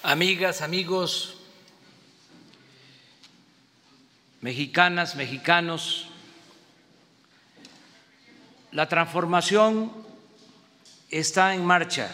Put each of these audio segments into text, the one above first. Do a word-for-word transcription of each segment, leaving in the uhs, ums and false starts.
amigas, amigos, mexicanas, mexicanos, la transformación está en marcha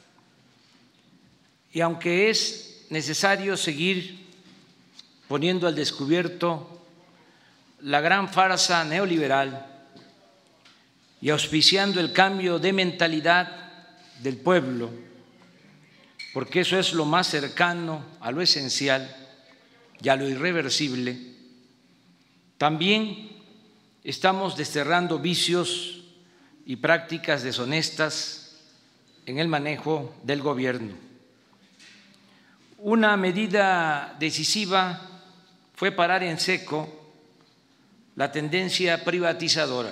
y aunque es necesario seguir poniendo al descubierto la gran farsa neoliberal y auspiciando el cambio de mentalidad del pueblo, porque eso es lo más cercano a lo esencial y a lo irreversible, también estamos desterrando vicios y prácticas deshonestas en el manejo del gobierno. Una medida decisiva fue parar en seco la tendencia privatizadora.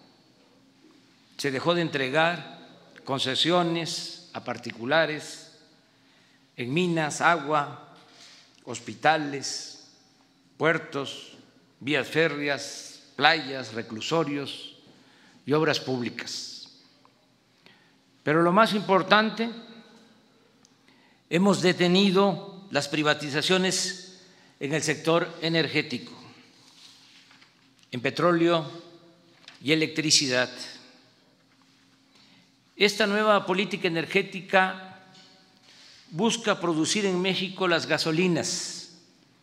Se dejó de entregar concesiones a particulares en minas, agua, hospitales, puertos, vías férreas, playas, reclusorios y obras públicas. Pero lo más importante, hemos detenido las privatizaciones en el sector energético, en petróleo y electricidad. Esta nueva política energética busca producir en México las gasolinas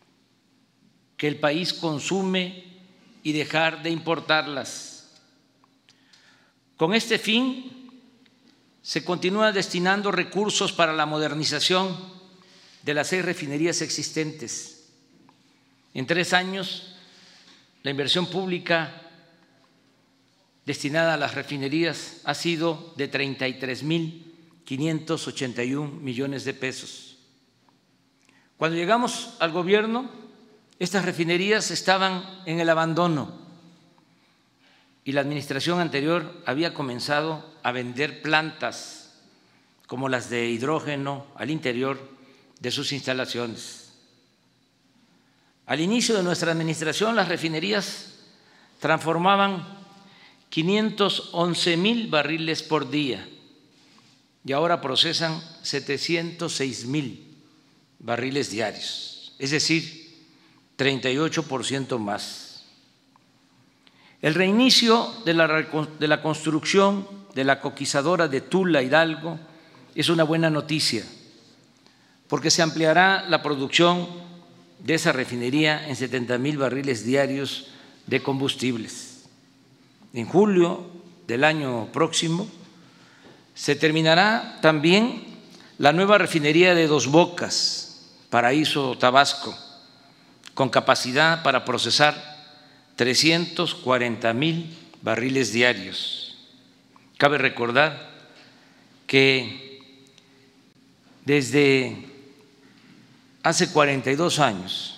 que el país consume y dejar de importarlas. Con este fin, se continúa destinando recursos para la modernización de las seis refinerías existentes. En tres años, la inversión pública destinada a las refinerías ha sido de treinta y tres mil quinientos ochenta y un millones de pesos. Cuando llegamos al gobierno, estas refinerías estaban en el abandono y la administración anterior había comenzado a vender plantas como las de hidrógeno al interior de sus instalaciones. Al inicio de nuestra administración, las refinerías transformaban quinientos once mil barriles por día y ahora procesan setecientos seis mil barriles diarios, es decir, treinta y ocho por ciento más. El reinicio de la, de la construcción de la coquizadora de Tula Hidalgo es una buena noticia, porque se ampliará la producción de esa refinería en setenta mil barriles diarios de combustibles. En julio del año próximo se terminará también la nueva refinería de Dos Bocas, Paraíso, Tabasco, con capacidad para procesar trescientos cuarenta mil barriles diarios. Cabe recordar que desde hace cuarenta y dos años,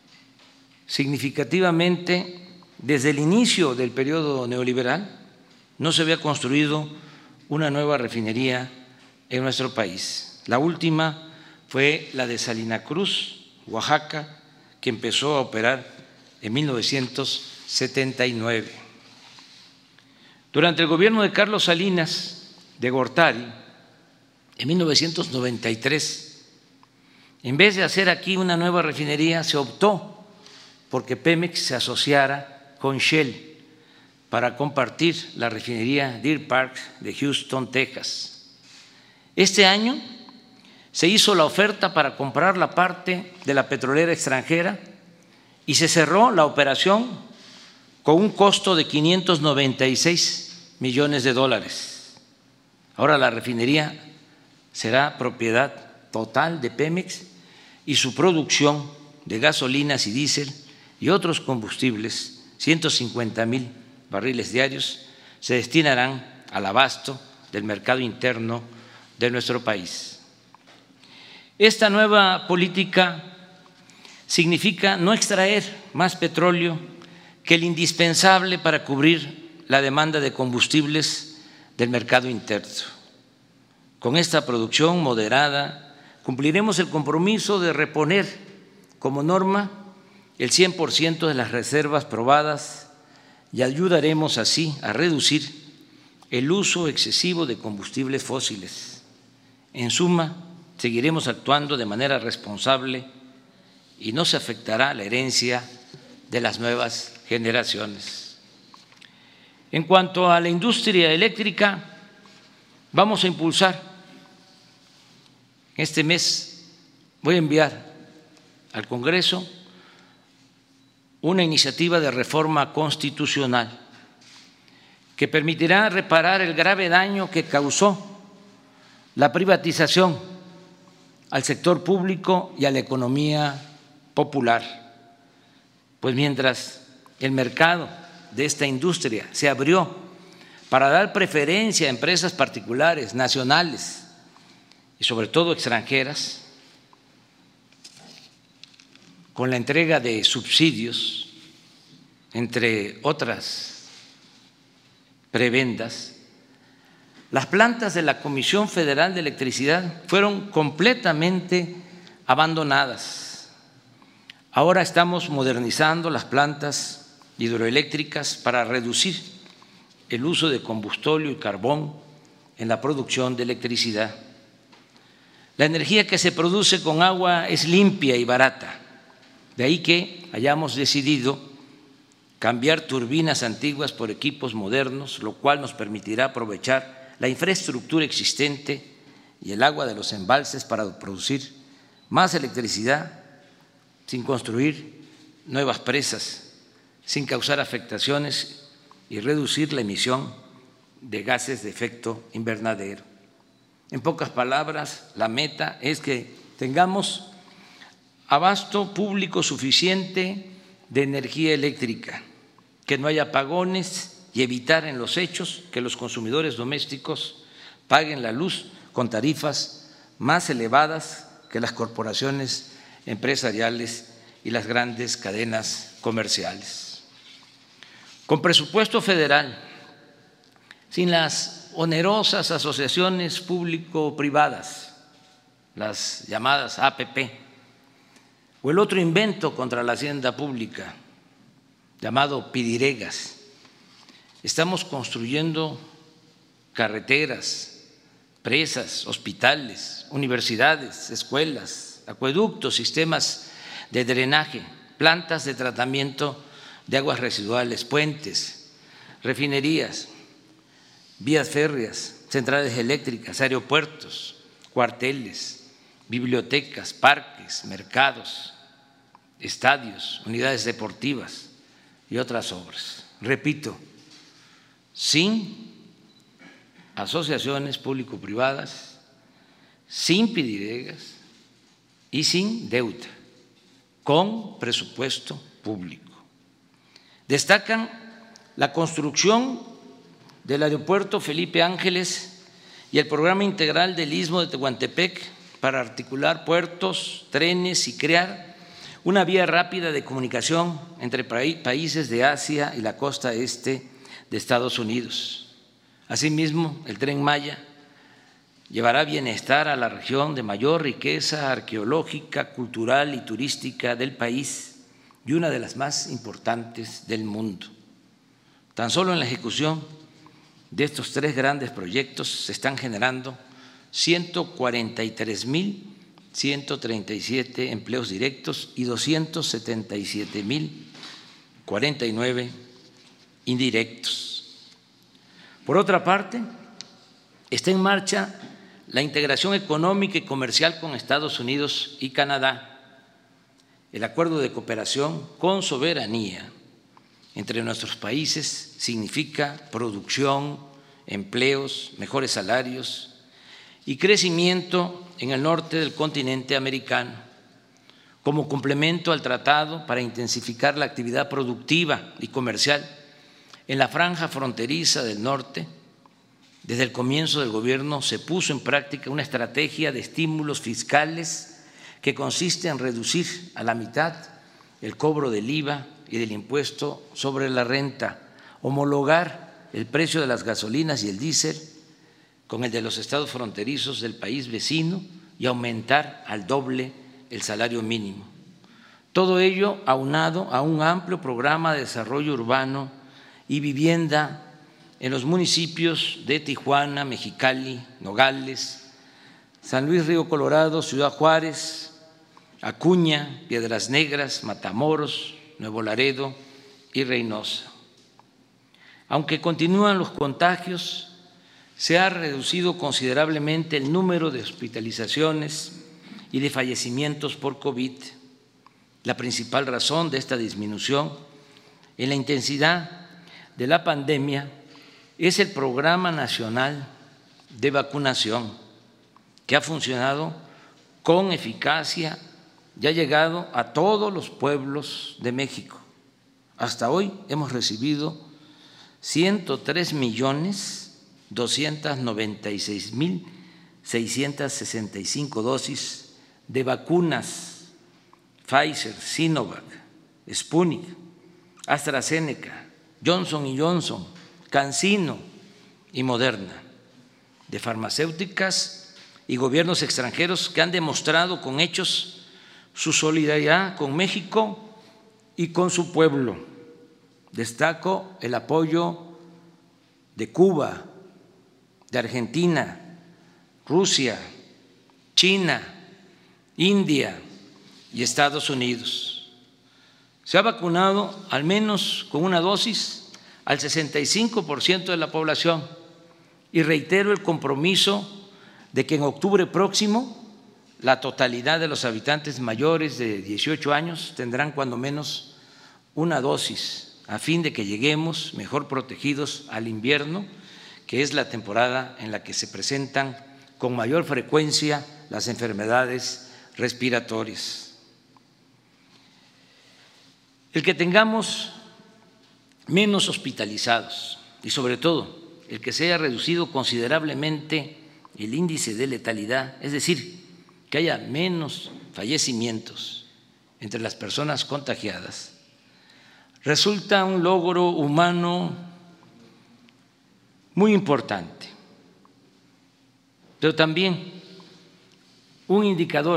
significativamente desde el inicio del periodo neoliberal, no se había construido una nueva refinería en nuestro país. La última fue la de Salina Cruz, Oaxaca, que empezó a operar en mil novecientos setenta y nueve. Durante el gobierno de Carlos Salinas de Gortari, en mil novecientos noventa y tres, en vez de hacer aquí una nueva refinería, se optó porque Pemex se asociara con Shell para compartir la refinería Deer Park de Houston, Texas. Este año se hizo la oferta para comprar la parte de la petrolera extranjera y se cerró la operación con un costo de quinientos noventa y seis millones de dólares. Ahora la refinería será propiedad total de Pemex y su producción de gasolinas y diésel y otros combustibles, ciento cincuenta mil barriles diarios, se destinarán al abasto del mercado interno de nuestro país. Esta nueva política significa no extraer más petróleo que el indispensable para cubrir la demanda de combustibles del mercado interno. Con esta producción moderada cumpliremos el compromiso de reponer como norma el cien por ciento de las reservas probadas y ayudaremos así a reducir el uso excesivo de combustibles fósiles. En suma, seguiremos actuando de manera responsable y no se afectará la herencia de las nuevas generaciones. En cuanto a la industria eléctrica, vamos a impulsar, este mes voy a enviar al Congreso una iniciativa de reforma constitucional que permitirá reparar el grave daño que causó la privatización al sector público y a la economía popular. Pues mientras el mercado de esta industria se abrió para dar preferencia a empresas particulares, nacionales y sobre todo extranjeras, con la entrega de subsidios, entre otras prebendas, las plantas de la Comisión Federal de Electricidad fueron completamente abandonadas. Ahora estamos modernizando las plantas hidroeléctricas para reducir el uso de combustóleo y carbón en la producción de electricidad. La energía que se produce con agua es limpia y barata, de ahí que hayamos decidido cambiar turbinas antiguas por equipos modernos, lo cual nos permitirá aprovechar la infraestructura existente y el agua de los embalses para producir más electricidad sin construir nuevas presas, sin causar afectaciones y reducir la emisión de gases de efecto invernadero. En pocas palabras, la meta es que tengamos abasto público suficiente de energía eléctrica, que no haya apagones y evitar en los hechos que los consumidores domésticos paguen la luz con tarifas más elevadas que las corporaciones empresariales y las grandes cadenas comerciales. Con presupuesto federal, sin las onerosas asociaciones público-privadas, las llamadas A P P, o el otro invento contra la hacienda pública llamado pidiregas, estamos construyendo carreteras, presas, hospitales, universidades, escuelas, acueductos, sistemas de drenaje, plantas de tratamiento de aguas residuales, puentes, refinerías, vías férreas, centrales eléctricas, aeropuertos, cuarteles, bibliotecas, parques, mercados, estadios, unidades deportivas y otras obras. Repito, sin asociaciones público-privadas, sin pidiregas y sin deuda, con presupuesto público. Destacan la construcción del aeropuerto Felipe Ángeles y el programa integral del Istmo de Tehuantepec para articular puertos, trenes y crear una vía rápida de comunicación entre países de Asia y la costa este de Estados Unidos. Asimismo, el Tren Maya llevará bienestar a la región de mayor riqueza arqueológica, cultural y turística del país y una de las más importantes del mundo. Tan solo en la ejecución de estos tres grandes proyectos se están generando ciento cuarenta y tres mil ciento treinta y siete empleos directos y doscientos setenta y siete mil cuarenta y nueve indirectos. Por otra parte, está en marcha la integración económica y comercial con Estados Unidos y Canadá, el acuerdo de cooperación con soberanía entre nuestros países significa producción, empleos, mejores salarios y crecimiento en el norte del continente americano, como complemento al tratado para intensificar la actividad productiva y comercial en la franja fronteriza del norte. Desde el comienzo del gobierno se puso en práctica una estrategia de estímulos fiscales que consiste en reducir a la mitad el cobro del I V A y del impuesto sobre la renta, homologar el precio de las gasolinas y el diésel con el de los estados fronterizos del país vecino y aumentar al doble el salario mínimo. Todo ello aunado a un amplio programa de desarrollo urbano y vivienda en los municipios de Tijuana, Mexicali, Nogales, San Luis Río Colorado, Ciudad Juárez, Acuña, Piedras Negras, Matamoros, Nuevo Laredo y Reynosa. Aunque continúan los contagios, se ha reducido considerablemente el número de hospitalizaciones y de fallecimientos por COVID. La principal razón de esta disminución en la intensidad de la pandemia es el Programa Nacional de Vacunación, que ha funcionado con eficacia y ha llegado a todos los pueblos de México. Hasta hoy hemos recibido ciento tres millones doscientos noventa y seis mil seiscientos sesenta y cinco dosis de vacunas Pfizer, Sinovac, Sputnik, AstraZeneca, Johnson y Johnson, CanSino y Moderna, de farmacéuticas y gobiernos extranjeros que han demostrado con hechos su solidaridad con México y con su pueblo. Destaco el apoyo de Cuba, de Argentina, Rusia, China, India y Estados Unidos. Se ha vacunado al menos con una dosis al sesenta y cinco por ciento de la población y reitero el compromiso de que en octubre próximo la totalidad de los habitantes mayores de dieciocho años tendrán cuando menos una dosis a fin de que lleguemos mejor protegidos al invierno, que es la temporada en la que se presentan con mayor frecuencia las enfermedades respiratorias. El que tengamos menos hospitalizados y sobre todo el que se haya reducido considerablemente el índice de letalidad, es decir, que haya menos fallecimientos entre las personas contagiadas, resulta un logro humano muy importante, pero también un indicador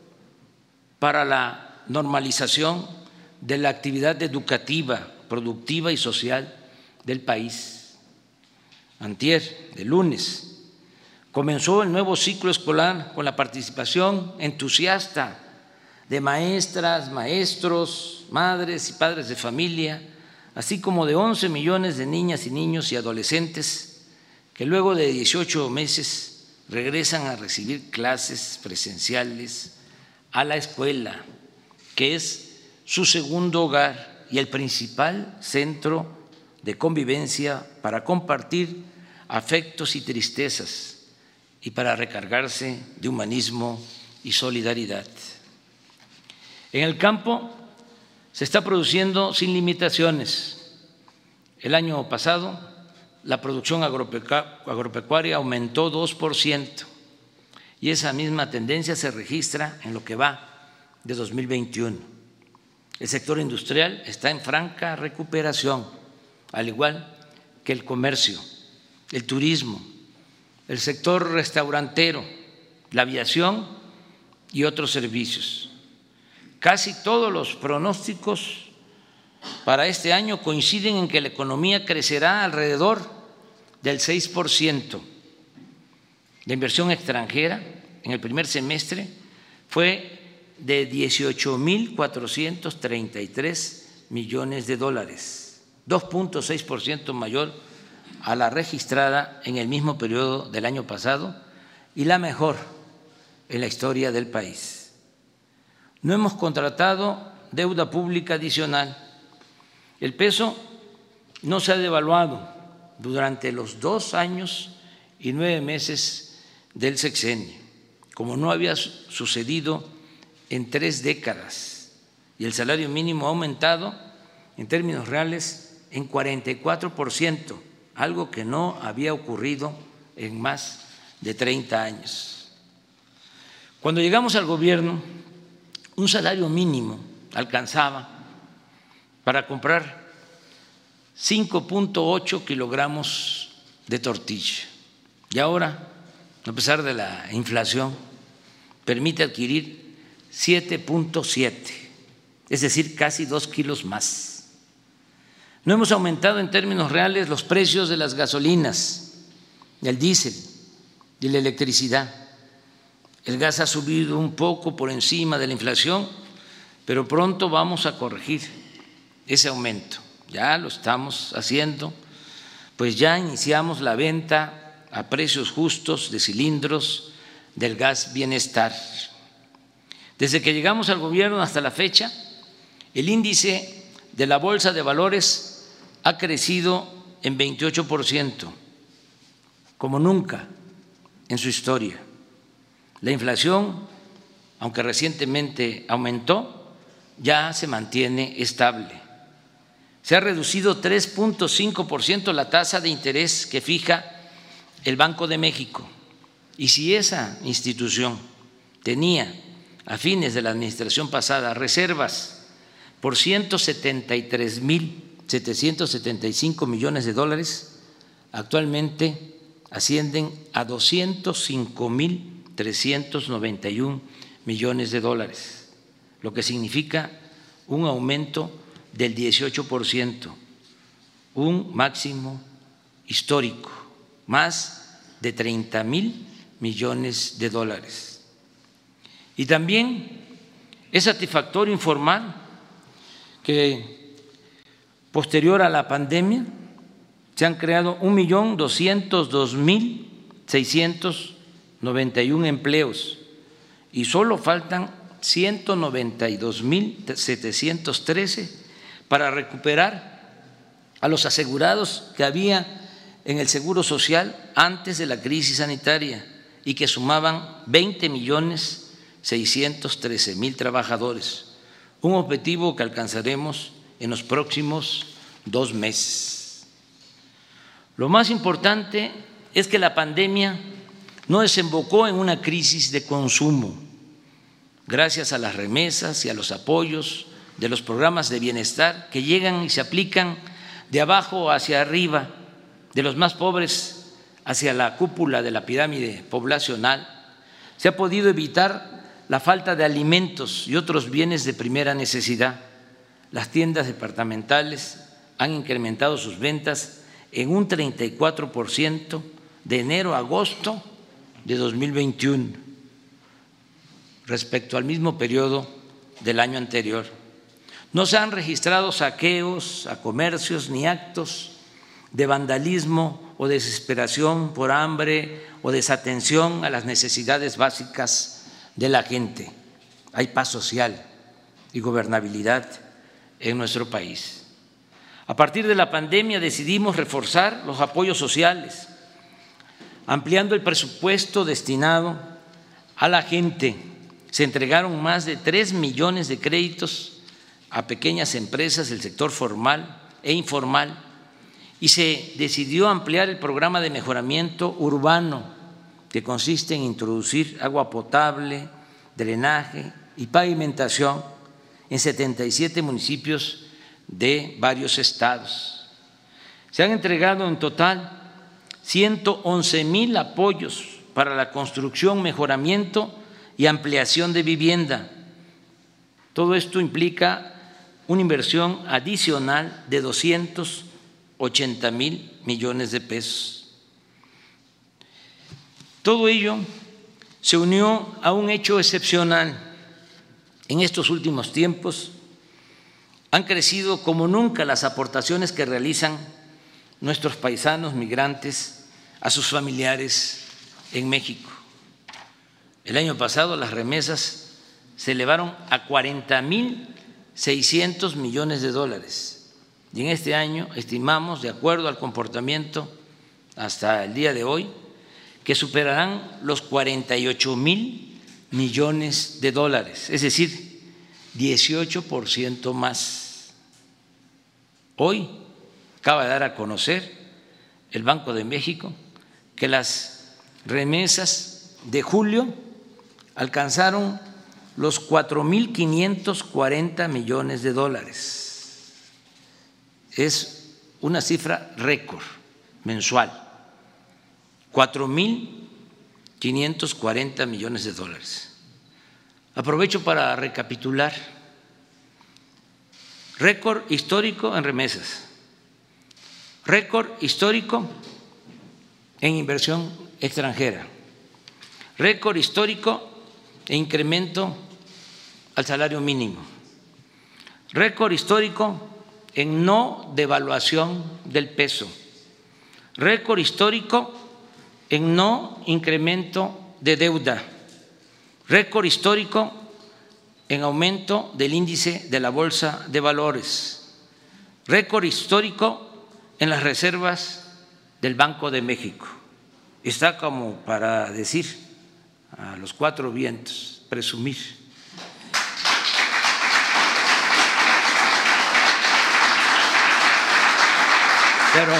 para la normalización de la actividad educativa, productiva y social del país. Antier, de lunes, comenzó el nuevo ciclo escolar con la participación entusiasta de maestras, maestros, madres y padres de familia, así como de once millones de niñas y niños y adolescentes que luego de dieciocho meses regresan a recibir clases presenciales a la escuela, que es su segundo hogar y el principal centro de convivencia para compartir afectos y tristezas y para recargarse de humanismo y solidaridad. En el campo se está produciendo sin limitaciones. El año pasado la producción agropecuaria aumentó dos por ciento y esa misma tendencia se registra en lo que va de dos mil veintiuno. El sector industrial está en franca recuperación, al igual que el comercio, el turismo, el sector restaurantero, la aviación y otros servicios. Casi todos los pronósticos para este año coinciden en que la economía crecerá alrededor del seis por ciento. La inversión extranjera en el primer semestre fue de dieciocho mil cuatrocientos treinta y tres millones de dólares, dos punto seis por ciento mayor a la registrada en el mismo periodo del año pasado y la mejor en la historia del país. No hemos contratado deuda pública adicional. El peso no se ha devaluado durante los dos años y nueve meses del sexenio, como no había sucedido en tres décadas, y el salario mínimo ha aumentado en términos reales en cuarenta y cuatro por ciento, algo que no había ocurrido en más de treinta años. Cuando llegamos al gobierno, un salario mínimo alcanzaba para comprar cinco punto ocho kilogramos de tortilla y ahora, a pesar de la inflación, permite adquirir siete punto siete, es decir, casi dos kilos más. No hemos aumentado en términos reales los precios de las gasolinas, del diésel y la electricidad, El gas ha subido un poco por encima de la inflación, pero pronto vamos a corregir ese aumento. Ya lo estamos haciendo, pues ya iniciamos la venta a precios justos de cilindros del gas Bienestar. Desde que llegamos al gobierno hasta la fecha, el índice de la Bolsa de Valores ha crecido en veintiocho por ciento, como nunca en su historia. La inflación, aunque recientemente aumentó, ya se mantiene estable. Se ha reducido tres punto cinco por ciento la tasa de interés que fija el Banco de México. Y si esa institución tenía a fines de la administración pasada reservas por ciento setenta y tres mil setecientos setenta y cinco millones de dólares, actualmente ascienden a doscientos cinco mil trescientos noventa y un millones de dólares, lo que significa un aumento del dieciocho por ciento, un máximo histórico, más de treinta mil millones de dólares. Y también es satisfactorio informar que posterior a la pandemia se han creado un millón doscientos dos mil seiscientos noventa y un empleos y solo faltan ciento noventa y dos mil setecientos trece para recuperar a los asegurados que había en el Seguro Social antes de la crisis sanitaria y que sumaban veinte millones seiscientos trece mil trabajadores, un objetivo que alcanzaremos en los próximos dos meses. Lo más importante es que la pandemia no desembocó en una crisis de consumo. Gracias a las remesas y a los apoyos de los programas de bienestar que llegan y se aplican de abajo hacia arriba, de los más pobres hacia la cúpula de la pirámide poblacional, se ha podido evitar la falta de alimentos y otros bienes de primera necesidad. Las tiendas departamentales han incrementado sus ventas en un treinta y cuatro por ciento de enero a agosto de dos mil veintiuno respecto al mismo periodo del año anterior. No se han registrado saqueos a comercios ni actos de vandalismo o desesperación por hambre o desatención a las necesidades básicas de la gente. Hay paz social y gobernabilidad en nuestro país. A partir de la pandemia decidimos reforzar los apoyos sociales, ampliando el presupuesto destinado a la gente. Se entregaron más de tres millones de créditos a pequeñas empresas del sector formal e informal y se decidió ampliar el programa de mejoramiento urbano, que consiste en introducir agua potable, drenaje y pavimentación en setenta y siete municipios de varios estados. Se han entregado en total ciento once mil apoyos para la construcción, mejoramiento y ampliación de vivienda. Todo esto implica una inversión adicional de doscientos ochenta mil millones de pesos. Todo ello se unió a un hecho excepcional. En estos últimos tiempos han crecido como nunca las aportaciones que realizan nuestros paisanos migrantes a sus familiares en México. El año pasado las remesas se elevaron a cuarenta mil seiscientos millones de dólares y en este año estimamos, de acuerdo al comportamiento hasta el día de hoy, que superarán los cuarenta y ocho mil millones de dólares, es decir, dieciocho por ciento más. Hoy acaba de dar a conocer el Banco de México que las remesas de julio alcanzaron los cuatro mil quinientos cuarenta millones de dólares. Es una cifra récord mensual, cuatro mil quinientos cuarenta millones de dólares. Aprovecho para recapitular: récord histórico en remesas, récord histórico en inversión extranjera, récord histórico e incremento al salario mínimo. Récord histórico en no devaluación del peso. Récord histórico en no incremento de deuda. Récord histórico en aumento del índice de la Bolsa de Valores. Récord histórico en las reservas del Banco de México. Está como para decir a los cuatro vientos, presumir. Pero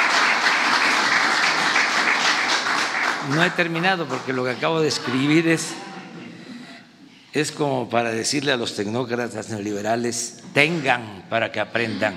no he terminado porque lo que acabo de escribir es, es como para decirle a los tecnócratas neoliberales, tengan para que aprendan.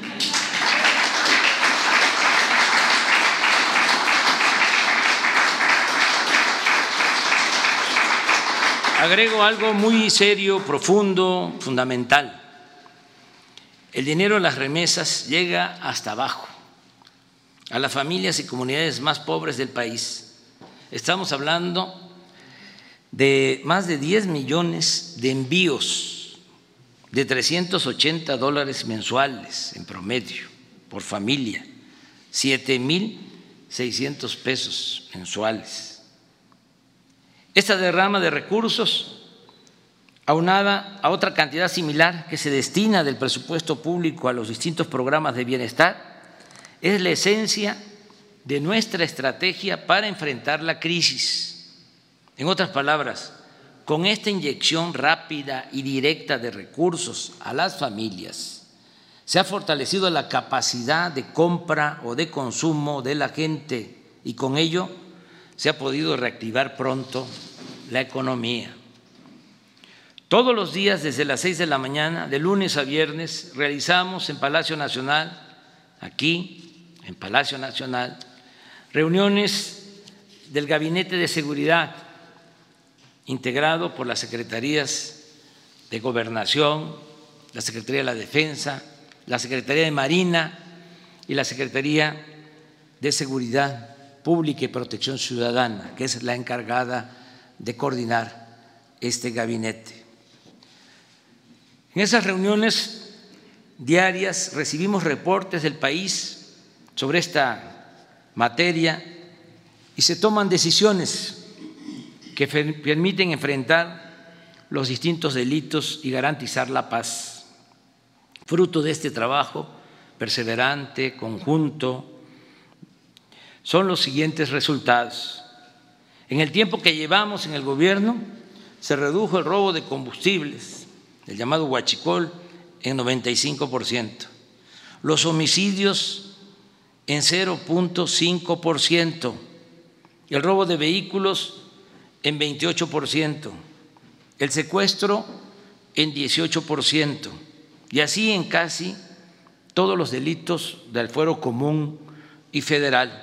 Agrego algo muy serio, profundo, fundamental. El dinero de las remesas llega hasta abajo, a las familias y comunidades más pobres del país. Estamos hablando de más de diez millones de envíos de trescientos ochenta dólares mensuales en promedio por familia, siete mil seiscientos pesos mensuales. Esta derrama de recursos, aunada a otra cantidad similar que se destina del presupuesto público a los distintos programas de bienestar, es la esencia de nuestra estrategia para enfrentar la crisis. En otras palabras, con esta inyección rápida y directa de recursos a las familias, se ha fortalecido la capacidad de compra o de consumo de la gente y con ello se ha podido reactivar pronto la economía. Todos los días desde las seis de la mañana, de lunes a viernes, realizamos en Palacio Nacional, aquí en Palacio Nacional, reuniones del Gabinete de Seguridad, integrado por las Secretarías de Gobernación, la Secretaría de la Defensa, la Secretaría de Marina y la Secretaría de Seguridad Pública y Protección Ciudadana, que es la encargada de coordinar este gabinete. En esas reuniones diarias recibimos reportes del país sobre esta materia y se toman decisiones que permiten enfrentar los distintos delitos y garantizar la paz. Fruto de este trabajo perseverante, conjunto, son los siguientes resultados. En el tiempo que llevamos en el gobierno se redujo el robo de combustibles, el llamado huachicol, en noventa y cinco por ciento, los homicidios en cero punto cinco por ciento, el robo de vehículos en veintiocho por ciento, el secuestro en dieciocho por ciento y así en casi todos los delitos del fuero común y federal.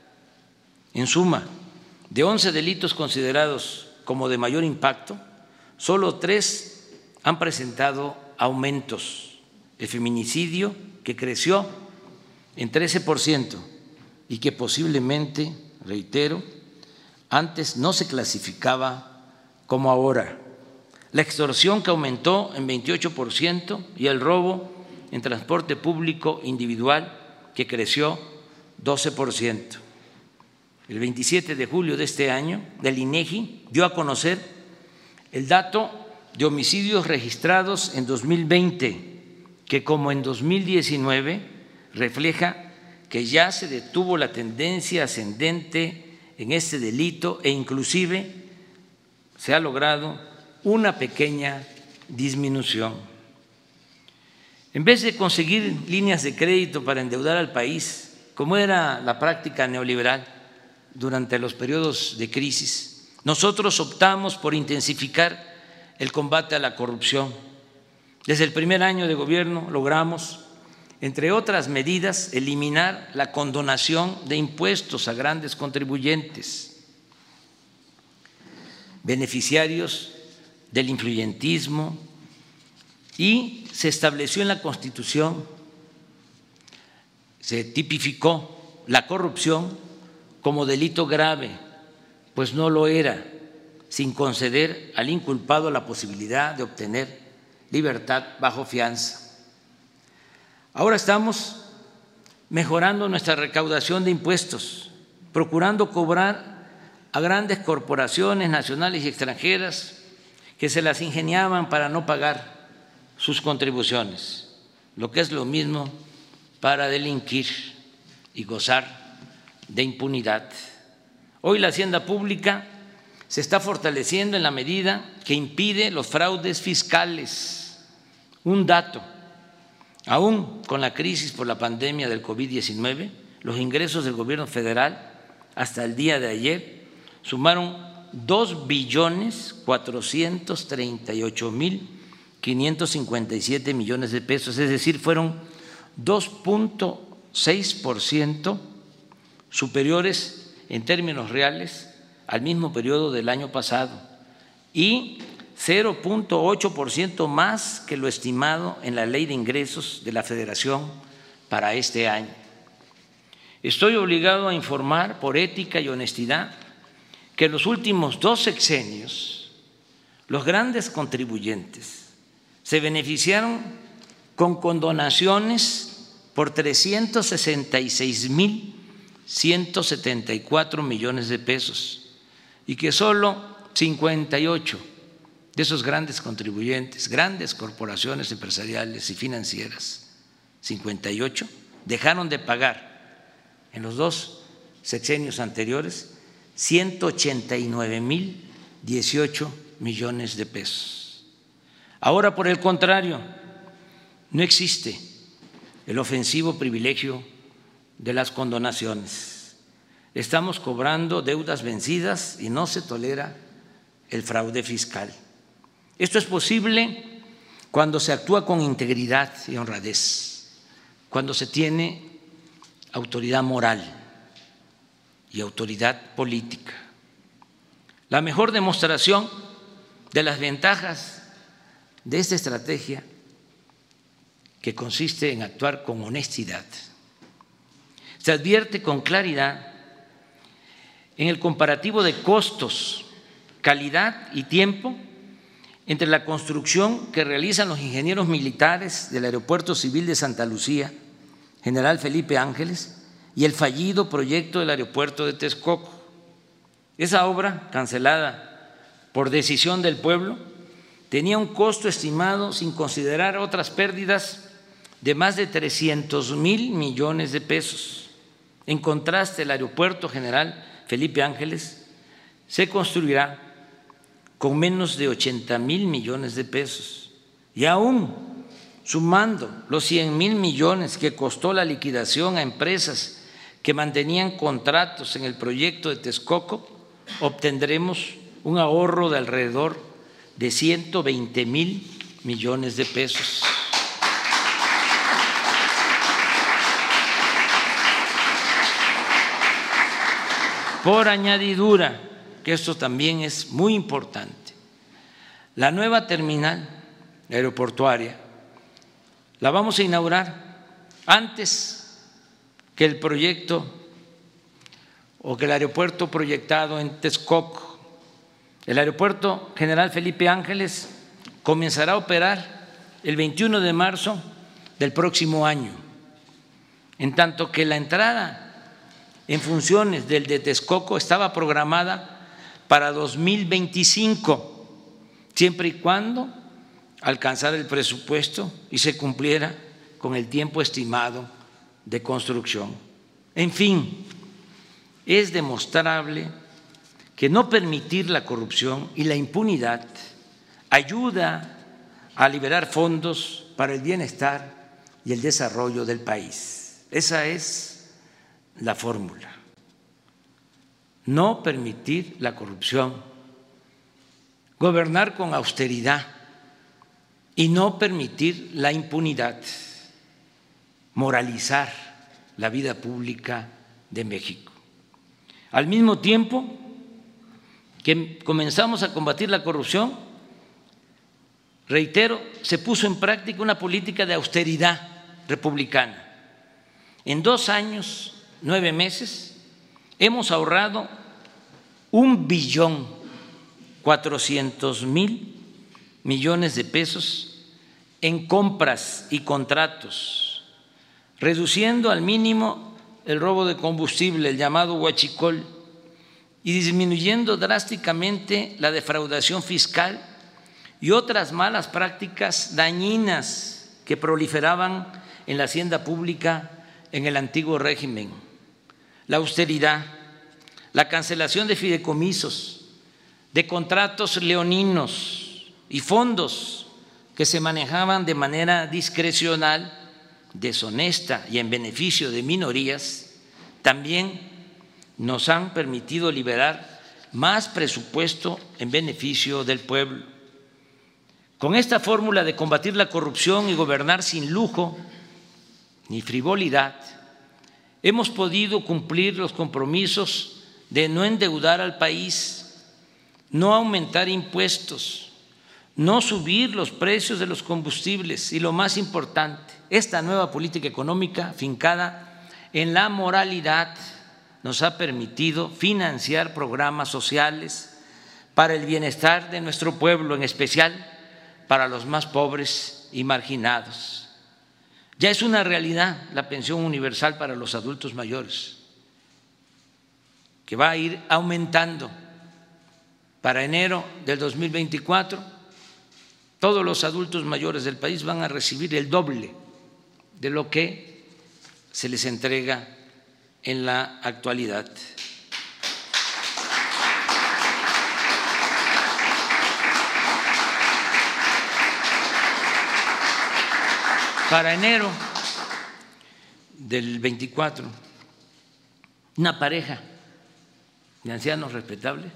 En suma, de once delitos considerados como de mayor impacto, solo tres han presentado aumentos. El feminicidio, que creció en trece por ciento y que posiblemente, reitero, antes no se clasificaba como ahora. La extorsión, que aumentó en veintiocho por ciento, y el robo en transporte público individual, que creció doce por ciento. El veintisiete de julio de este año, el INEGI dio a conocer el dato de homicidios registrados en dos mil veinte, que como en dos mil diecinueve refleja que ya se detuvo la tendencia ascendente en este delito e inclusive se ha logrado una pequeña disminución. En vez de conseguir líneas de crédito para endeudar al país, como era la práctica neoliberal durante los periodos de crisis, nosotros optamos por intensificar el combate a la corrupción. Desde el primer año de gobierno logramos, entre otras medidas, eliminar la condonación de impuestos a grandes contribuyentes, beneficiarios del influyentismo, y se estableció en la Constitución, se tipificó la corrupción como delito grave, pues no lo era sin conceder al inculpado la posibilidad de obtener libertad bajo fianza. Ahora estamos mejorando nuestra recaudación de impuestos, procurando cobrar a grandes corporaciones nacionales y extranjeras que se las ingeniaban para no pagar sus contribuciones, lo que es lo mismo para delinquir y gozar de impunidad. Hoy la hacienda pública se está fortaleciendo en la medida que impide los fraudes fiscales. Un dato: aún con la crisis por la pandemia del COVID diecinueve, los ingresos del gobierno federal hasta el día de ayer sumaron dos billones cuatrocientos treinta y ocho mil quinientos cincuenta y siete millones de pesos, es decir, fueron dos punto seis por ciento superiores en términos reales al mismo periodo del año pasado y cero punto ocho por ciento más que lo estimado en la Ley de Ingresos de la Federación para este año. Estoy obligado a informar por ética y honestidad que en los últimos dos sexenios los grandes contribuyentes se beneficiaron con condonaciones por trescientos sesenta y seis mil ciento setenta y cuatro millones de pesos y que solo cincuenta y ocho de esos grandes contribuyentes, grandes corporaciones empresariales y financieras, cincuenta y ocho, dejaron de pagar en los dos sexenios anteriores ciento ochenta y nueve mil dieciocho millones de pesos. Ahora, por el contrario, no existe el ofensivo privilegio de las condonaciones. Estamos cobrando deudas vencidas y no se tolera el fraude fiscal. Esto es posible cuando se actúa con integridad y honradez, cuando se tiene autoridad moral y autoridad política. La mejor demostración de las ventajas de esta estrategia, que consiste en actuar con honestidad, se advierte con claridad en el comparativo de costos, calidad y tiempo entre la construcción que realizan los ingenieros militares del Aeropuerto Civil de Santa Lucía, General Felipe Ángeles, y el fallido proyecto del aeropuerto de Texcoco. Esa obra, cancelada por decisión del pueblo, tenía un costo estimado, sin considerar otras pérdidas, de más de trescientos mil millones de pesos. En contraste, el Aeropuerto General Felipe Ángeles se construirá con menos de ochenta mil millones de pesos y aún sumando los cien mil millones que costó la liquidación a empresas que mantenían contratos en el proyecto de Texcoco, obtendremos un ahorro de alrededor de ciento veinte mil millones de pesos. Por añadidura, que esto también es muy importante, la nueva terminal aeroportuaria la vamos a inaugurar antes que el proyecto o que el aeropuerto proyectado en Texcoco. El Aeropuerto General Felipe Ángeles comenzará a operar el veintiuno de marzo del próximo año, en tanto que la entrada en funciones del de Texcoco estaba programada para dos mil veinticinco, siempre y cuando alcanzara el presupuesto y se cumpliera con el tiempo estimado de construcción. En fin, es demostrable que no permitir la corrupción y la impunidad ayuda a liberar fondos para el bienestar y el desarrollo del país. Esa es la fórmula: no permitir la corrupción, gobernar con austeridad y no permitir la impunidad, moralizar la vida pública de México. Al mismo tiempo que comenzamos a combatir la corrupción, reitero, se puso en práctica una política de austeridad republicana. En dos años, nueve meses, hemos ahorrado un billón cuatrocientos mil millones de pesos en compras y contratos, reduciendo al mínimo el robo de combustible, el llamado huachicol, y disminuyendo drásticamente la defraudación fiscal y otras malas prácticas dañinas que proliferaban en la hacienda pública en el antiguo régimen. La austeridad, la cancelación de fideicomisos, de contratos leoninos y fondos que se manejaban de manera discrecional, deshonesta y en beneficio de minorías, también nos han permitido liberar más presupuesto en beneficio del pueblo. Con esta fórmula de combatir la corrupción y gobernar sin lujo ni frivolidad, hemos podido cumplir los compromisos de no endeudar al país, no aumentar impuestos, no subir los precios de los combustibles y, lo más importante, esta nueva política económica fincada en la moralidad nos ha permitido financiar programas sociales para el bienestar de nuestro pueblo, en especial para los más pobres y marginados. Ya es una realidad la pensión universal para los adultos mayores, que va a ir aumentando. Para enero del dos mil veinticuatro, todos los adultos mayores del país van a recibir el doble de lo que se les entrega en la actualidad. Para enero del veinticuatro, una pareja de ancianos respetables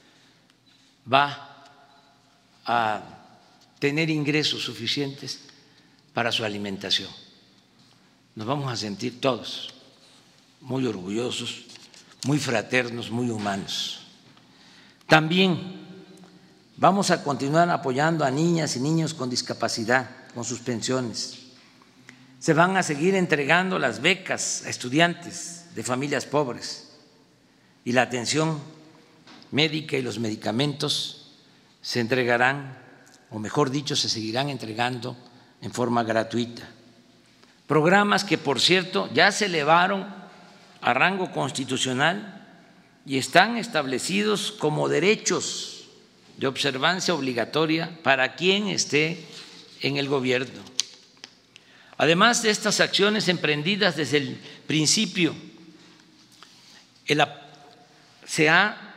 va a tener ingresos suficientes para su alimentación. Nos vamos a sentir todos muy orgullosos, muy fraternos, muy humanos. También vamos a continuar apoyando a niñas y niños con discapacidad, con sus pensiones. Se van a seguir entregando las becas a estudiantes de familias pobres y la atención médica y los medicamentos se entregarán, o mejor dicho, se seguirán entregando en forma gratuita. Programas que, por cierto, ya se elevaron a rango constitucional y están establecidos como derechos de observancia obligatoria para quien esté en el gobierno. Además de estas acciones emprendidas desde el principio, el, se ha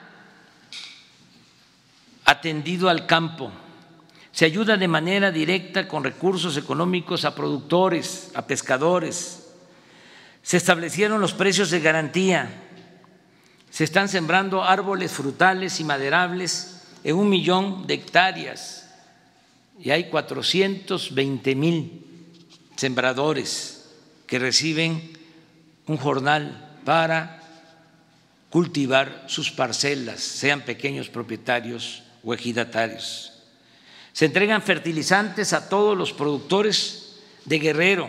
atendido al campo, se ayuda de manera directa con recursos económicos a productores, a pescadores, se establecieron los precios de garantía, se están sembrando árboles frutales y maderables en un millón de hectáreas y hay cuatrocientos veinte mil sembradores que reciben un jornal para cultivar sus parcelas, sean pequeños propietarios o ejidatarios. Se entregan fertilizantes a todos los productores de Guerrero,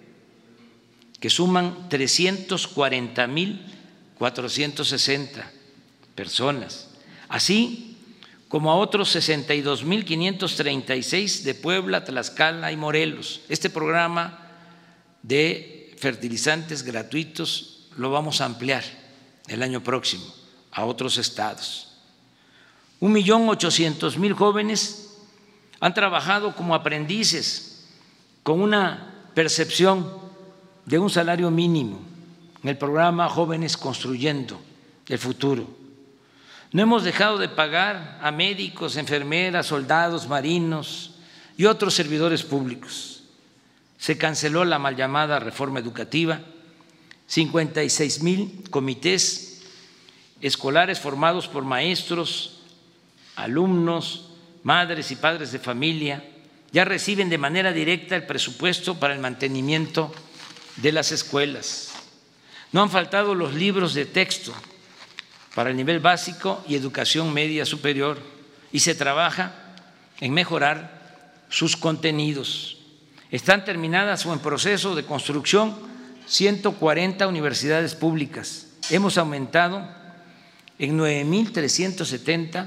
que suman trescientos cuarenta mil cuatrocientos sesenta personas, así como a otros sesenta y dos mil quinientos treinta y seis de Puebla, Tlaxcala y Morelos. Este programa de fertilizantes gratuitos lo vamos a ampliar el año próximo a otros estados. Un millón ochocientos mil jóvenes han trabajado como aprendices con una percepción de un salario mínimo en el programa Jóvenes Construyendo el Futuro. No hemos dejado de pagar a médicos, enfermeras, soldados, marinos y otros servidores públicos. Se canceló la mal llamada reforma educativa, cincuenta y seis mil comités escolares formados por maestros, alumnos, madres y padres de familia ya reciben de manera directa el presupuesto para el mantenimiento de las escuelas. No han faltado los libros de texto para el nivel básico y educación media superior y se trabaja en mejorar sus contenidos. Están terminadas o en proceso de construcción ciento cuarenta universidades públicas. Hemos aumentado en nueve mil trescientos setenta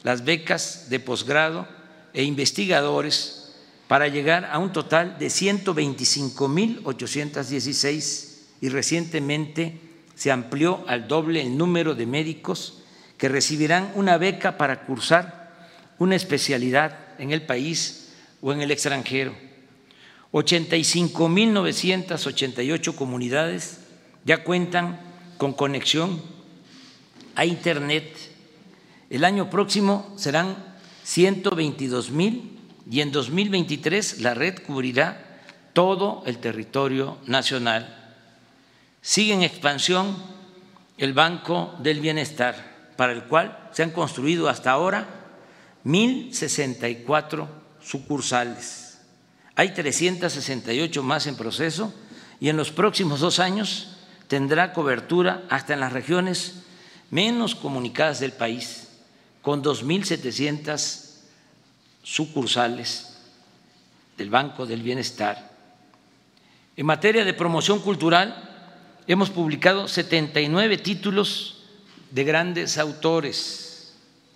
las becas de posgrado e investigadores para llegar a un total de ciento veinticinco mil ochocientos dieciséis y recientemente se amplió al doble el número de médicos que recibirán una beca para cursar una especialidad en el país o en el extranjero. ochenta y cinco mil novecientas ochenta y ocho comunidades ya cuentan con conexión a Internet. El año próximo serán ciento veintidós mil y en dos mil veintitrés la red cubrirá todo el territorio nacional. Sigue en expansión el Banco del Bienestar, para el cual se han construido hasta ahora mil sesenta y cuatro sucursales. Hay trescientas sesenta y ocho más en proceso y en los próximos dos años tendrá cobertura hasta en las regiones menos comunicadas del país, con dos mil setecientas sucursales del Banco del Bienestar. En materia de promoción cultural, hemos publicado setenta y nueve títulos de grandes autores,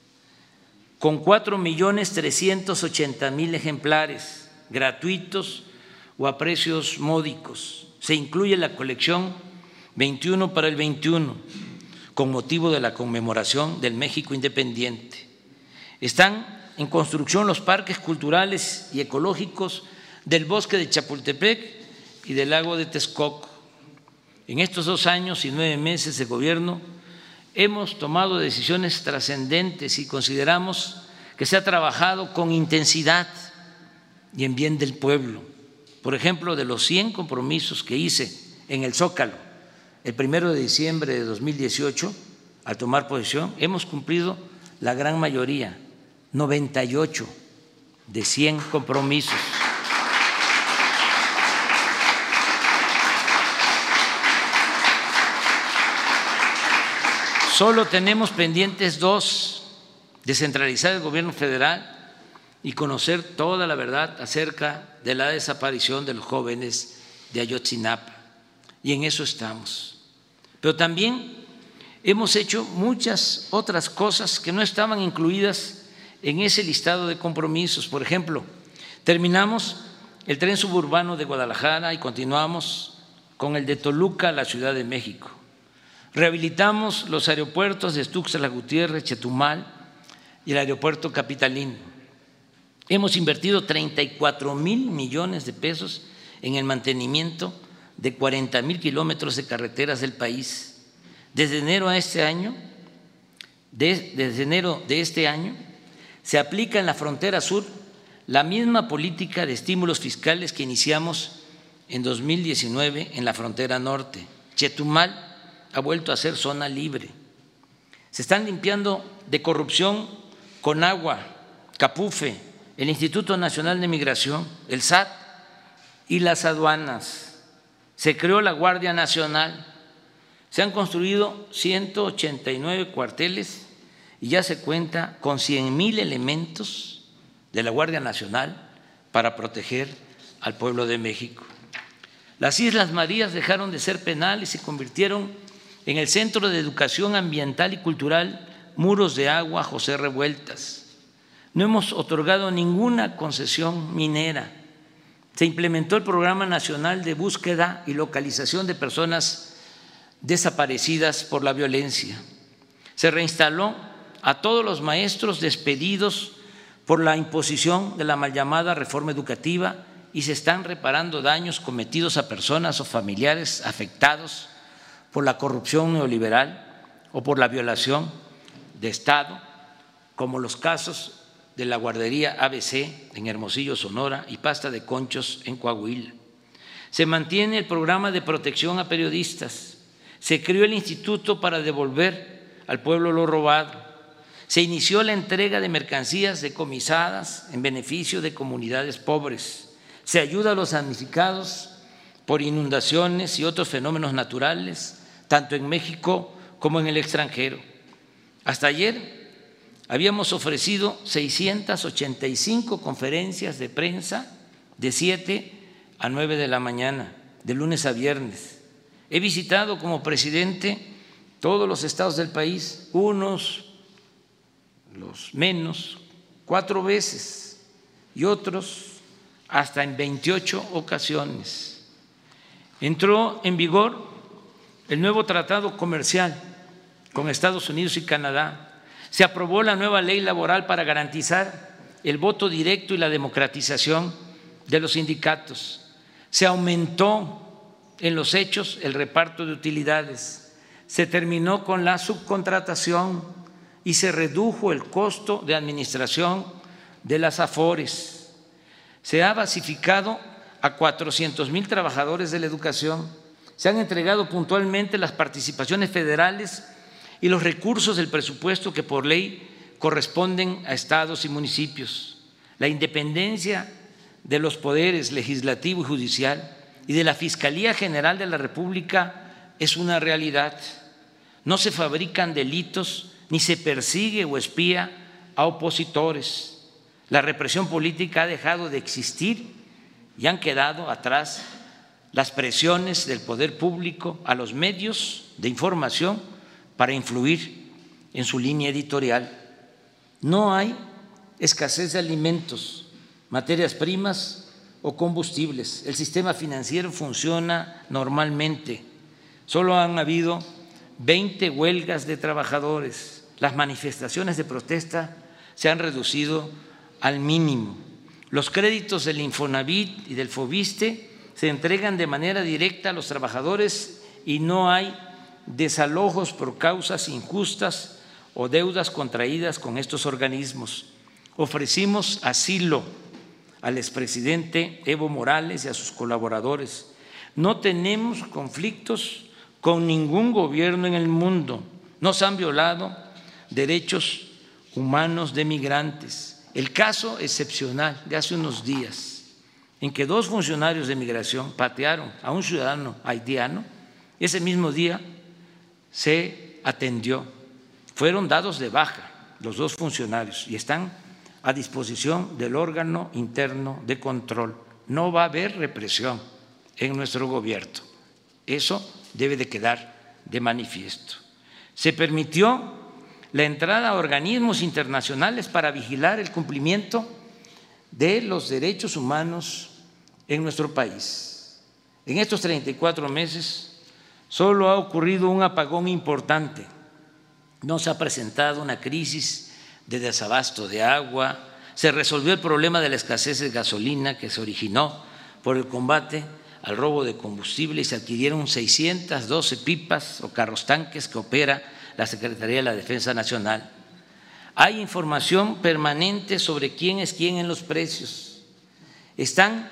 con cuatro millones trescientos ochenta mil ejemplares gratuitos o a precios módicos. Se incluye la colección veintiuno para el veintiuno, con motivo de la conmemoración del México independiente. Están en construcción los parques culturales y ecológicos del Bosque de Chapultepec y del Lago de Texcoco. En estos dos años y nueve meses de gobierno hemos tomado decisiones trascendentes y consideramos que se ha trabajado con intensidad y en bien del pueblo. Por ejemplo, de los cien compromisos que hice en el Zócalo el primero de diciembre de dos mil dieciocho, al tomar posesión, hemos cumplido la gran mayoría, noventa y ocho de cien compromisos. Solo tenemos pendientes dos: descentralizar el gobierno federal y conocer toda la verdad acerca de la desaparición de los jóvenes de Ayotzinapa. Y en eso estamos. Pero también hemos hecho muchas otras cosas que no estaban incluidas en ese listado de compromisos. Por ejemplo, terminamos el tren suburbano de Guadalajara y continuamos con el de Toluca a la Ciudad de México. Rehabilitamos los aeropuertos de Tuxtla Gutiérrez, Chetumal y el aeropuerto capitalino. Hemos invertido treinta y cuatro mil millones de pesos en el mantenimiento de cuarenta mil kilómetros de carreteras del país. Desde enero a este año, de, desde enero de este año, se aplica en la frontera sur la misma política de estímulos fiscales que iniciamos en dos mil diecinueve en la frontera norte. Chetumal ha vuelto a ser zona libre. Se están limpiando de corrupción Conagua, Capufe, el Instituto Nacional de Migración, el S A T y las aduanas. Se creó la Guardia Nacional. Se han construido ciento ochenta y nueve cuarteles y ya se cuenta con cien mil elementos de la Guardia Nacional para proteger al pueblo de México. Las Islas Marías dejaron de ser penal y se convirtieron en el Centro de Educación Ambiental y Cultural Muros de Agua José Revueltas. No hemos otorgado ninguna concesión minera. Se implementó el Programa Nacional de Búsqueda y Localización de Personas Desaparecidas por la Violencia. Se reinstaló a todos los maestros despedidos por la imposición de la mal llamada reforma educativa y se están reparando daños cometidos a personas o familiares afectados por la corrupción neoliberal o por la violación de Estado, como los casos de la guardería A B C en Hermosillo, Sonora, y Pasta de Conchos en Coahuila. Se mantiene el programa de protección a periodistas. Se creó el Instituto para devolver al pueblo lo robado. Se inició la entrega de mercancías decomisadas en beneficio de comunidades pobres. Se ayuda a los damnificados por inundaciones y otros fenómenos naturales, tanto en México como en el extranjero. Hasta ayer habíamos ofrecido seiscientas ochenta y cinco conferencias de prensa de siete a nueve de la mañana, de lunes a viernes. He visitado como presidente todos los estados del país, unos los menos, cuatro veces y otros hasta en veintiocho ocasiones. Entró en vigor el nuevo tratado comercial con Estados Unidos y Canadá. Se aprobó la nueva ley laboral para garantizar el voto directo y la democratización de los sindicatos. Se aumentó en los hechos el reparto de utilidades. Se terminó con la subcontratación y se redujo el costo de administración de las AFORES. Se ha basificado a cuatrocientos mil trabajadores de la educación. Se han entregado puntualmente las participaciones federales y los recursos del presupuesto que por ley corresponden a estados y municipios. La independencia de los poderes legislativo y judicial y de la Fiscalía General de la República es una realidad. No se fabrican delitos ni se persigue o espía a opositores. La represión política ha dejado de existir y han quedado atrás las presiones del poder público a los medios de información para influir en su línea editorial. No hay escasez de alimentos, materias primas o combustibles. El sistema financiero funciona normalmente. Solo han habido veinte huelgas de trabajadores. Las manifestaciones de protesta se han reducido al mínimo. Los créditos del Infonavit y del Fobiste se entregan de manera directa a los trabajadores y no hay desalojos por causas injustas o deudas contraídas con estos organismos. Ofrecimos asilo al expresidente Evo Morales y a sus colaboradores. No tenemos conflictos con ningún gobierno en el mundo. No se han violado derechos humanos de migrantes. El caso excepcional de hace unos días, en que dos funcionarios de migración patearon a un ciudadano haitiano, ese mismo día se atendió. Fueron dados de baja los dos funcionarios y están a disposición del órgano interno de control. No va a haber represión en nuestro gobierno. Eso debe de quedar de manifiesto. Se permitió la entrada a organismos internacionales para vigilar el cumplimiento de los derechos humanos en nuestro país. En estos treinta y cuatro meses solo ha ocurrido un apagón importante. No se ha presentado una crisis de desabasto de agua, se resolvió el problema de la escasez de gasolina que se originó por el combate al robo de combustible y se adquirieron seiscientas doce pipas o carros tanques que opera la Secretaría de la Defensa Nacional. Hay información permanente sobre quién es quién en los precios. Están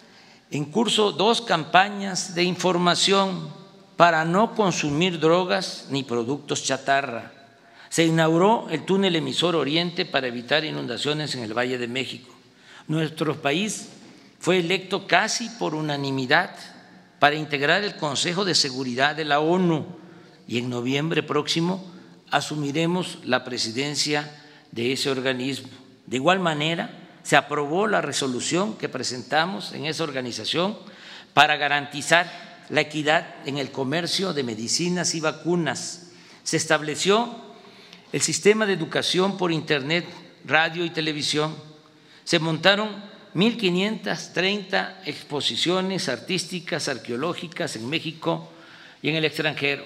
en curso dos campañas de información para no consumir drogas ni productos chatarra. Se inauguró el túnel emisor Oriente para evitar inundaciones en el Valle de México. Nuestro país fue electo casi por unanimidad para integrar el Consejo de Seguridad de la ONU y en noviembre próximo asumiremos la presidencia de ese organismo. De igual manera, se aprobó la resolución que presentamos en esa organización para garantizar la equidad en el comercio de medicinas y vacunas. Se estableció el sistema de educación por internet, radio y televisión. Se montaron mil quinientas treinta exposiciones artísticas, arqueológicas en México y en el extranjero.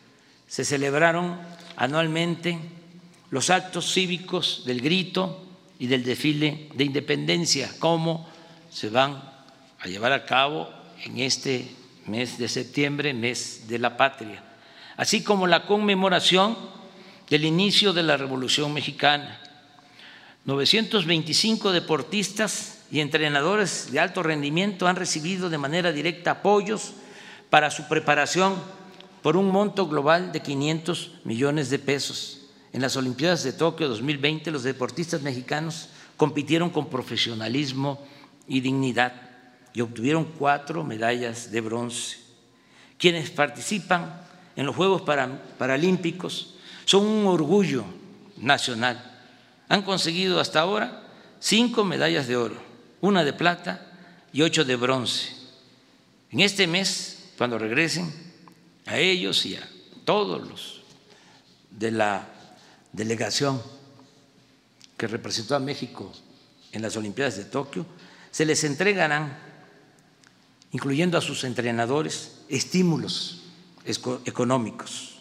Se celebraron anualmente los actos cívicos del grito y del desfile de independencia, como se van a llevar a cabo en este mes de septiembre, mes de la patria, así como la conmemoración del inicio de la Revolución Mexicana. novecientos veinticinco deportistas y entrenadores de alto rendimiento han recibido de manera directa apoyos para su preparación por un monto global de quinientos millones de pesos. En las Olimpiadas de Tokio dos mil veinte, los deportistas mexicanos compitieron con profesionalismo y dignidad y obtuvieron cuatro medallas de bronce. Quienes participan en los Juegos Paralímpicos son un orgullo nacional. Han conseguido hasta ahora cinco medallas de oro, una de plata y ocho de bronce. En este mes, cuando regresen, a ellos y a todos los de la delegación que representó a México en las Olimpiadas de Tokio, se les entregarán, incluyendo a sus entrenadores, estímulos económicos.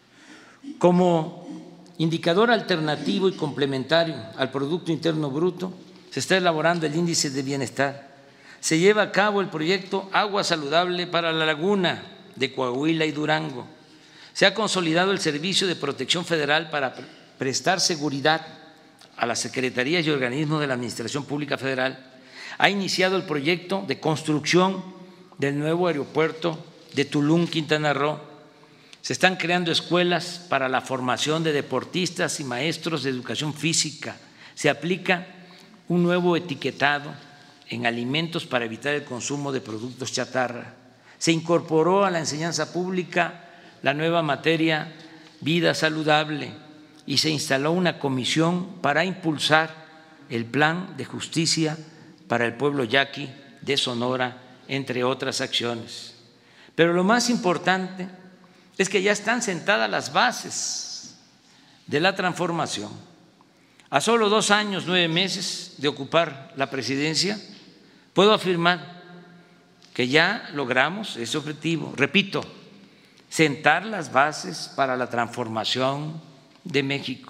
Como indicador alternativo y complementario al Producto Interno Bruto, se está elaborando el índice de bienestar. Se lleva a cabo el proyecto Agua Saludable para la Laguna de Coahuila y Durango. Se ha consolidado el Servicio de Protección Federal para prestar seguridad a las secretarías y organismos de la Administración Pública Federal. Ha iniciado el proyecto de construcción del nuevo aeropuerto de Tulum, Quintana Roo. Se están creando escuelas para la formación de deportistas y maestros de educación física. Se aplica un nuevo etiquetado en alimentos para evitar el consumo de productos chatarra. Se incorporó a la enseñanza pública la nueva materia Vida Saludable y se instaló una comisión para impulsar el plan de justicia para el pueblo yaqui de Sonora, entre otras acciones. Pero lo más importante es que ya están sentadas las bases de la transformación. A solo dos años, nueve meses de ocupar la presidencia, puedo afirmar que ya logramos ese objetivo. Repito, sentar las bases para la transformación de México.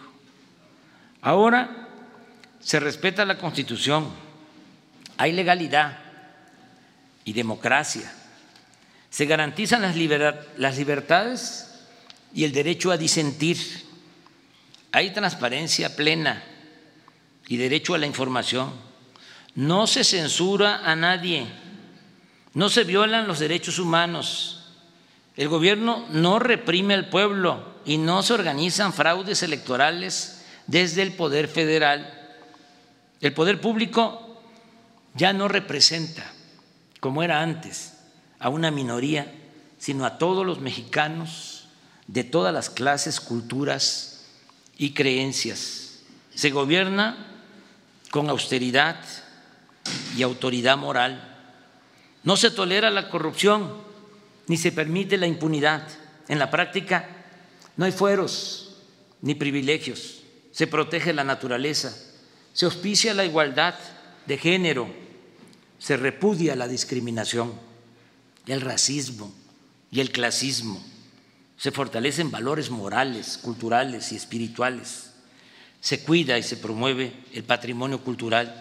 Ahora se respeta la Constitución, hay legalidad y democracia, se garantizan las libertades y el derecho a disentir, hay transparencia plena y derecho a la información, no se censura a nadie, no se violan los derechos humanos, el gobierno no reprime al pueblo y no se organizan fraudes electorales desde el Poder Federal. El poder público ya no representa, como era antes, a una minoría, sino a todos los mexicanos de todas las clases, culturas y creencias. Se gobierna con austeridad y autoridad moral. No se tolera la corrupción ni se permite la impunidad. En la práctica no hay fueros ni privilegios. Se protege la naturaleza, se auspicia la igualdad de género, se repudia la discriminación, el racismo y el clasismo, se fortalecen valores morales, culturales y espirituales, se cuida y se promueve el patrimonio cultural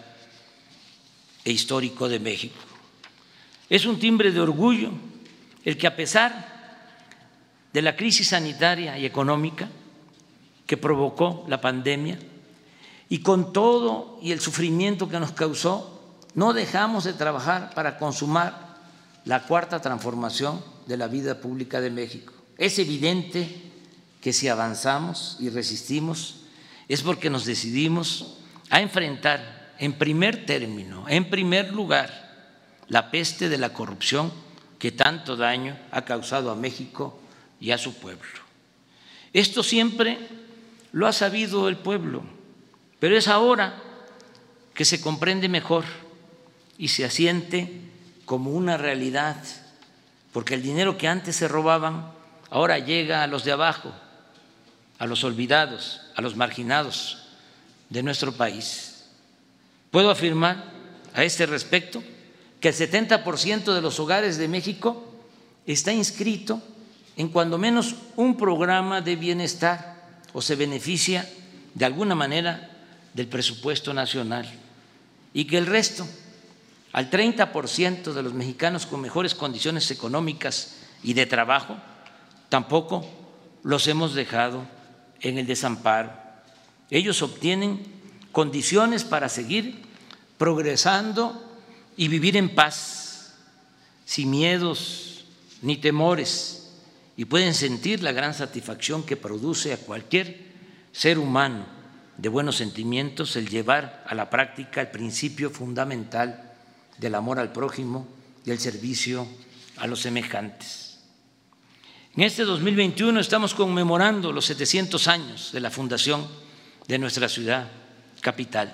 e histórico de México. Es un timbre de orgullo el que, a pesar de la crisis sanitaria y económica que provocó la pandemia y con todo y el sufrimiento que nos causó, no dejamos de trabajar para consumar la cuarta transformación de la vida pública de México. Es evidente que si avanzamos y resistimos es porque nos decidimos a enfrentar en primer término, en primer lugar, la peste de la corrupción que tanto daño ha causado a México y a su pueblo. Esto siempre lo ha sabido el pueblo, pero es ahora que se comprende mejor y se asiente como una realidad, porque el dinero que antes se robaban ahora llega a los de abajo, a los olvidados, a los marginados de nuestro país. Puedo afirmar a este respecto que el setenta por ciento de los hogares de México está inscrito en cuando menos un programa de bienestar o se beneficia de alguna manera del presupuesto nacional, y que el resto, al treinta por ciento de los mexicanos con mejores condiciones económicas y de trabajo, tampoco los hemos dejado en el desamparo. Ellos obtienen condiciones para seguir progresando y vivir en paz, sin miedos ni temores, y pueden sentir la gran satisfacción que produce a cualquier ser humano de buenos sentimientos el llevar a la práctica el principio fundamental del amor al prójimo y el servicio a los semejantes. En este dos mil veintiuno estamos conmemorando los setecientos años de la fundación de nuestra ciudad capital,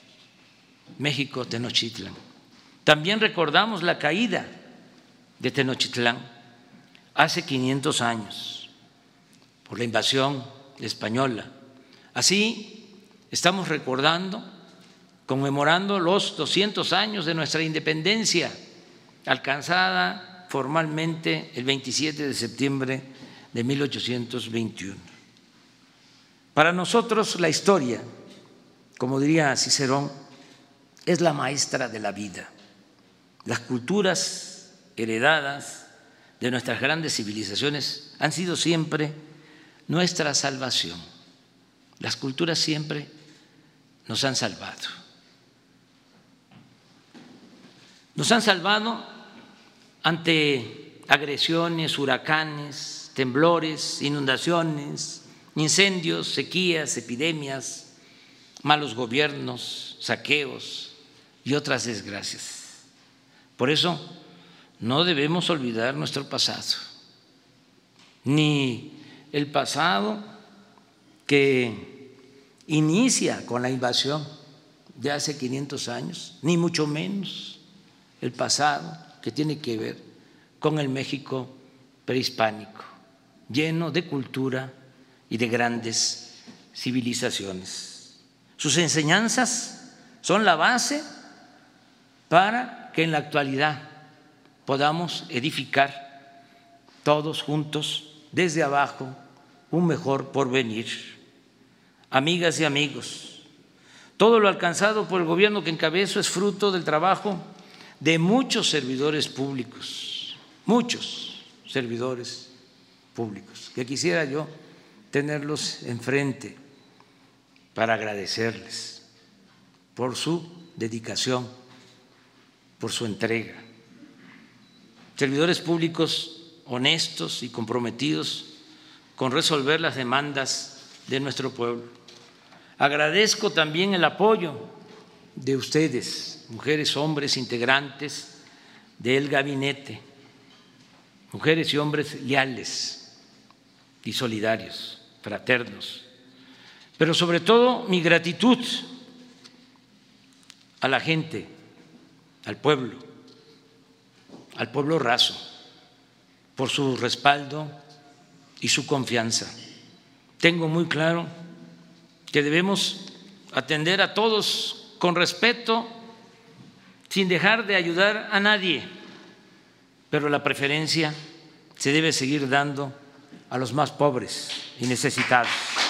México Tenochtitlán. También recordamos la caída de Tenochtitlán hace quinientos años por la invasión española. Así estamos recordando, conmemorando los doscientos años de nuestra independencia, alcanzada formalmente el veintisiete de septiembre de mil ochocientos veintiuno. Para nosotros la historia, como diría Cicerón, es la maestra de la vida. Las culturas heredadas de nuestras grandes civilizaciones han sido siempre nuestra salvación. Las culturas siempre nos han salvado. Nos han salvado ante agresiones, huracanes, temblores, inundaciones, incendios, sequías, epidemias, malos gobiernos, saqueos y otras desgracias. Por eso no debemos olvidar nuestro pasado, ni el pasado que inicia con la invasión de hace quinientos años, ni mucho menos el pasado que tiene que ver con el México prehispánico, lleno de cultura y de grandes civilizaciones. Sus enseñanzas son la base para que en la actualidad podamos edificar todos juntos desde abajo un mejor porvenir. Amigas y amigos, todo lo alcanzado por el gobierno que encabezo es fruto del trabajo de muchos servidores públicos, muchos servidores públicos, que quisiera yo tenerlos enfrente para agradecerles por su dedicación, por su entrega. Servidores públicos honestos y comprometidos con resolver las demandas de nuestro pueblo. Agradezco también el apoyo de ustedes, mujeres, hombres, integrantes del gabinete, mujeres y hombres leales y solidarios, fraternos, pero sobre todo mi gratitud a la gente, al pueblo, al pueblo raso, por su respaldo y su confianza. Tengo muy claro que debemos atender a todos con respeto, sin dejar de ayudar a nadie, pero la preferencia se debe seguir dando a los más pobres y necesitados.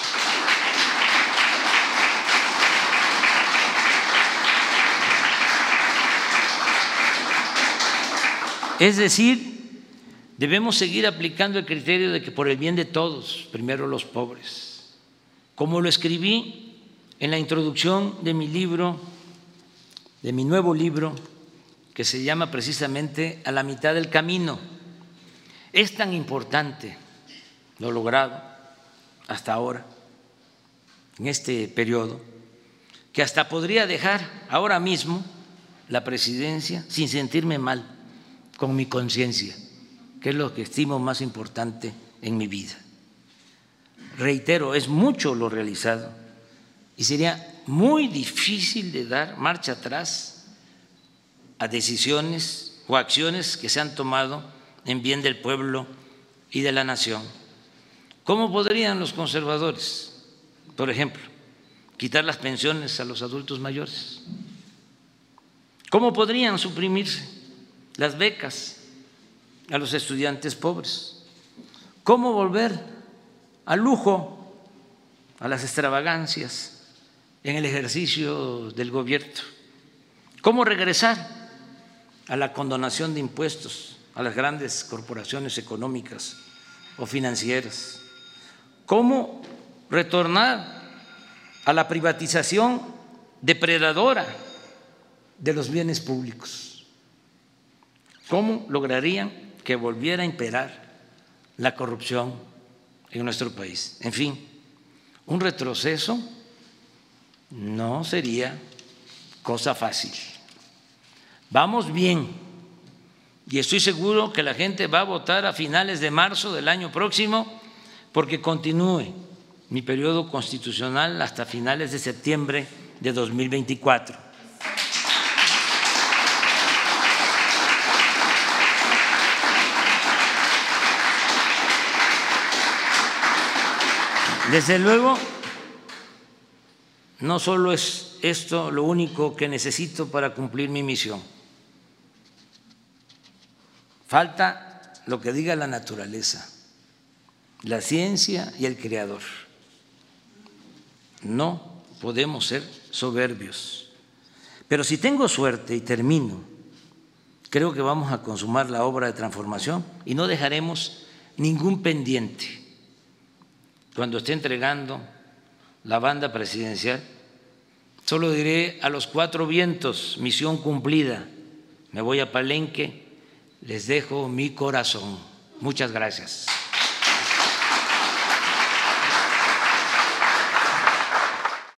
Es decir, debemos seguir aplicando el criterio de que por el bien de todos, primero los pobres. Como lo escribí en la introducción de mi libro, de mi nuevo libro, que se llama precisamente A la mitad del camino. Es tan importante lo logrado hasta ahora, en este periodo, que hasta podría dejar ahora mismo la presidencia sin sentirme mal con mi conciencia, que es lo que estimo más importante en mi vida. Reitero, es mucho lo realizado y sería muy difícil de dar marcha atrás a decisiones o acciones que se han tomado en bien del pueblo y de la nación. ¿Cómo podrían los conservadores, por ejemplo, quitar las pensiones a los adultos mayores? ¿Cómo podrían suprimirse las becas a los estudiantes pobres? ¿Cómo volver al lujo, a las extravagancias en el ejercicio del gobierno? ¿Cómo regresar a la condonación de impuestos a las grandes corporaciones económicas o financieras? ¿Cómo retornar a la privatización depredadora de los bienes públicos? ¿Cómo lograrían que volviera a imperar la corrupción en nuestro país? En fin, un retroceso no sería cosa fácil. Vamos bien y estoy seguro que la gente va a votar a finales de marzo del año próximo porque continúe mi periodo constitucional hasta finales de septiembre de dos mil veinticuatro. Desde luego, no solo es esto lo único que necesito para cumplir mi misión. Falta lo que diga la naturaleza, la ciencia y el creador. No podemos ser soberbios. Pero si tengo suerte y termino, creo que vamos a consumar la obra de transformación y no dejaremos ningún pendiente. Cuando esté entregando la banda presidencial, solo diré a los cuatro vientos: misión cumplida. Me voy a Palenque, les dejo mi corazón. Muchas gracias.